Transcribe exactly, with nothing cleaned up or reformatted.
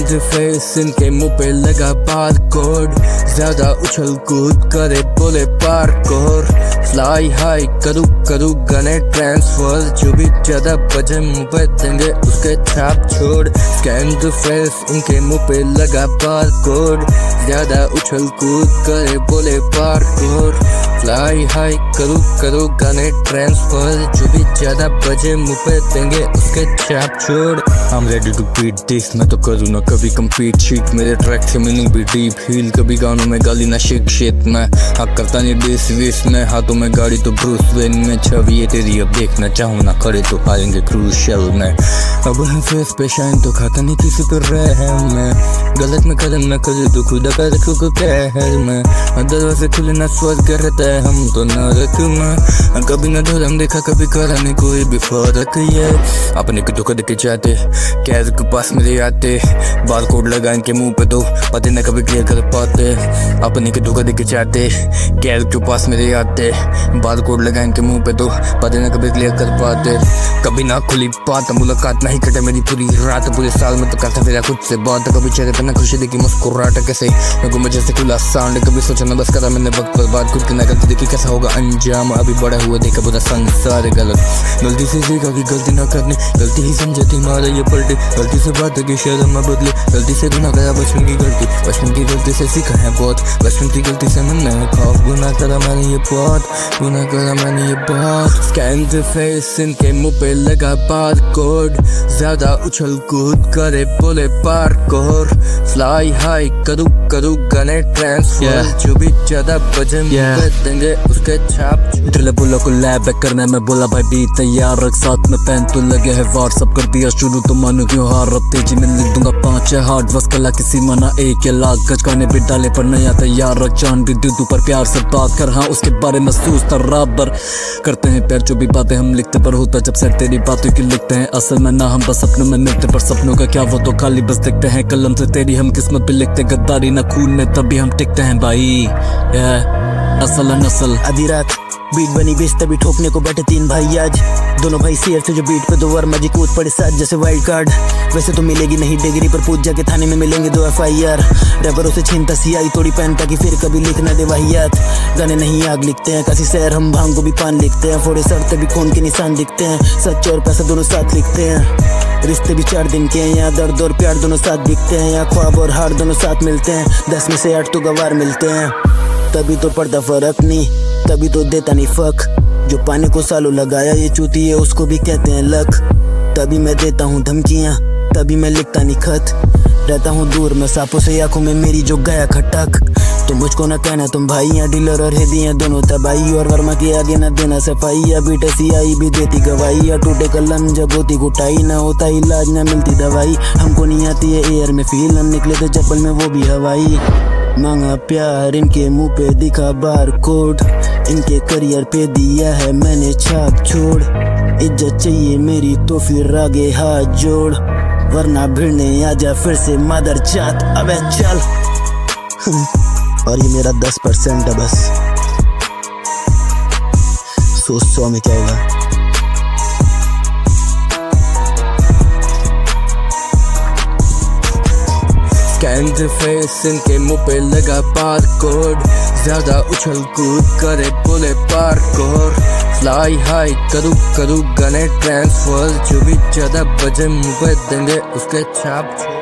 Scammed face इनके मुंह पे लगा बार कोड, ज्यादा उछल कूद करे बोले पार्कोर, फ्लाई हाई करूँ करूँ गने ट्रांसफर, जो भी ज्यादा बजे मुंह पे देंगे उसके छाप छोड़। स्कैम्ड फेस इनके मुंह पे लगा बार कोड, ज्यादा उछल कूद करे बोले पार्कोर, फ्लाई हाई करूँ करूँ गने ट्रांसफर, जो भी ज्यादा बजे मुंह पे देंगे उसके छाप छोड़। I'm ready to beat this, मैं तो करूँ ना कभी compete शीट, मेरे ट्रैक से मीनिंग भी डीप हील, कभी गानों में गाली ना शेक शेट में, हक करता नहीं डिस विस में, हाथों में गाड़ी तो ब्रूस वेन में, छवि ये तेरी अब देखना चाहूँ ना खड़े तो हारेंगे क्रूशल में। अब है फेस पे शाइन तो खाता नहीं किसी पर रहम में, गलत में कदम न करे तो खुदा का रखो को कहर में, दरवाजे खुले ना स्वर्ग रहता है हम तो नरक में, कभी न धर्म देखा कभी करा नहीं कोई भी फर्क ये, अपने को धोखा देके जाते कैद के पास मेरे आते, बार कोड लगा इनके मुंह पे दो पते न कभी क्लियर कर पाते, अपने के धोखा देके जाते कैद के पास मेरे आते, बार कोड लगा इनके मुंह पे दो पते न कभी क्लियर कर पाते, कभी ना खुली बात मुलाकात नहीं कटे मेरी पूरी रात, पूरे साल में तो करता फिर खुद से बात, कभी चेहरे पे ना खुशी देखी मुस्कुराहट कैसे मैं मुझे से खुला साउंड, कभी सोचा ना बस करा मैंने वक्त पर बात, खुद की ना गलती देखी कैसा होगा अंजाम, अभी बड़ा हुआ देखा पूरा संसार गलत, गलती से सीखा कि गलती ना करनी, गलती ही समझे थी मारा ये पलटी, गलती से बात की शर्म में बदली, गलती से गुनाह करा बचपन की गलती, बचपन की गलती से सीखा है बहुत, बचपन की गलती से मैंने खौफ, गुनाह करा मैंने ये बहुत, गुनाह करा मैंने ये बहुत। स्कैम्ड फेस इनके मुंह पे लगा बार कोड, ज्यादा उछल कूद करे बोले पार्कोर, फ्लाई हाई करूँ करूँ गने ट्रांसफर, जो भी ज्यादा बजे मुंह पे देंगे उसके छाप। ड्रिल बोला को लैब बैक करना है, मैं बोला भाई भी तैयार रख, साथ में पेन तो लगे है व्हाट्सअप कर दिया शुरू, तो मानो क्यों हार, अब तेजी में लिख दूंगा पांच है हार्ड बस कला किसी मना एक या लाख गज, गाने भी डाले पर नया तैयार रख, जान भी दे दूं पर प्यार से बात कर, हाँ उसके बारे में सोच बराबर करते हैं प्यार, जो भी बातें हम लिखते पर होता जब से तेरी बातों की लिखते हैं, असल में ना हम बस सपनों में मिलते पर सपनों का क्या वो तो खाली बस देखते हैं, कलम से तेरी हम किस्मत पे लिखते, गद्दारी ना खून में तभी हम टिकते हैं भाई, असल नसल। आधी रात बीट बनी बेस तभी ठोकने को बैठे तीन भाई आज, दोनों भाई शेर थे जो बीट पे दो वर्मा जी कूद पड़े साथ जैसे वाइल्ड कार्ड, वैसे तो मिलेगी नहीं डिग्री पर पूछ जाके थाने में मिलेंगे दो एफ आई आर, रैपरों से छीनता सियाई तोड़ी पहन ताकि फिर कभी लिखना दे वाहियात, गाने नहीं आग लिखते हैं काशी शहर हम भांग को भी पान लिखते हैं, फोड़े सड़ते भी खून के निशान दिखते हैं, सच और पैसा दोनों साथ लिखते हैं, रिश्ते भी चार दिन के हैं, यहाँ दर्द और प्यार दोनों साथ दिखते हैं, यहाँ ख्वाब और हार दोनों साथ मिलते हैं, दस में से आठ तो गवार मिलते हैं, तभी तो पड़ता फर्क नहीं, तभी तो देता नहीं फक, जो पानी को सालों लगाया ये चूती है उसको भी कहते हैं लक, तभी मैं देता हूँ धमकियाँ, तभी मैं लिखता नहीं खत, रहता हूँ दूर मैं सांपों से, आंखों में मेरी जो गया खटक, तो मुझको ना कहना तुम भाई, यहाँ डीलर और हेदियाँ दोनों तबाही, और वर्मा के आगे ना देना सफाई, या बीटे सियाई भी देती गवाही, या टूटे कलम जब होती घुटाई, ना होता इलाज ना मिलती दवाई, हमको नहीं आती है एयर में फील, हम निकले थे चप्पल में वो भी हवाई, मांगा प्यार इनके मुंह पे दिखा बार कोड, इनके करियर पे दिया है मैंने छाप छोड़, इज्जत चाहिए मेरी तो फिर आगे हाथ जोड़, वरना भिड़ने आजा फिर से मदर जात, अबे चल। और ये मेरा दस परसेंट है बस, सौ सौ में क्या होगा। स्कैम्ड फेस इनके मुंह पे लगा बार कोड, ज्यादा उछल कूद करे बोले पार्कोर, फ्लाई हाई करूँ करूँ गने ट्रांसफर, जो भी ज्यादा बजे मुंह पे देंगे उसके छाप।